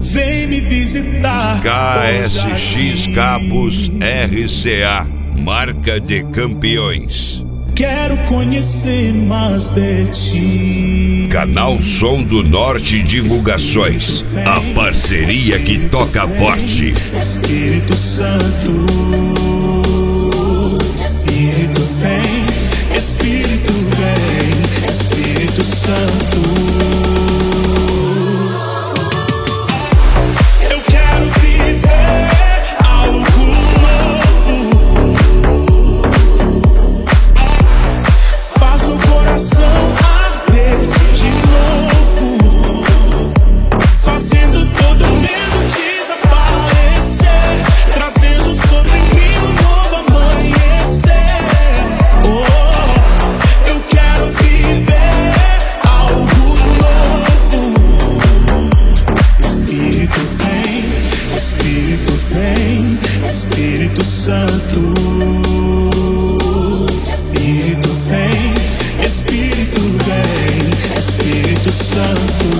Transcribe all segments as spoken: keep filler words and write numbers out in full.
vem me visitar. K S X Cabos R C A, marca de campeões. Quero conhecer mais de ti. Canal Som do Norte Divulgações, a parceria que toca forte. Espírito Santo, Espírito vem, Espírito vem, Espírito Santo. Eu quero viver algo novo. Faz meu coração arder de novo, fazendo todo medo desaparecer, trazendo sobre mim um novo amanhecer. Oh, eu quero viver algo novo. Espírito vem, Espírito vem, Espírito Santo. Espírito vem, Espírito vem, Espírito Santo.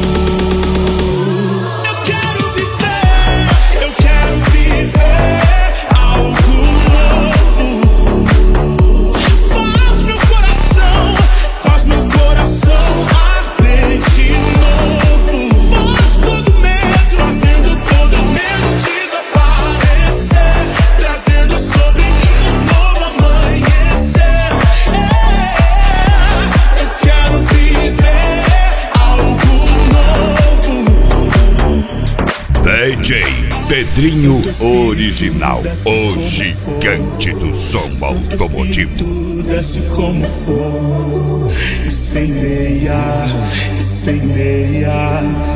Eu quero viver, eu quero viver algo novo. Faz meu coração, faz meu coração arder de novo. Faz todo medo, fazendo todo medo desaparecer, trazendo sobre mim um novo amanhecer. É, eu quero viver algo novo. D J Pedrinho Original, o gigante do som automotivo. Desce como fogo, incendeia, incendeia.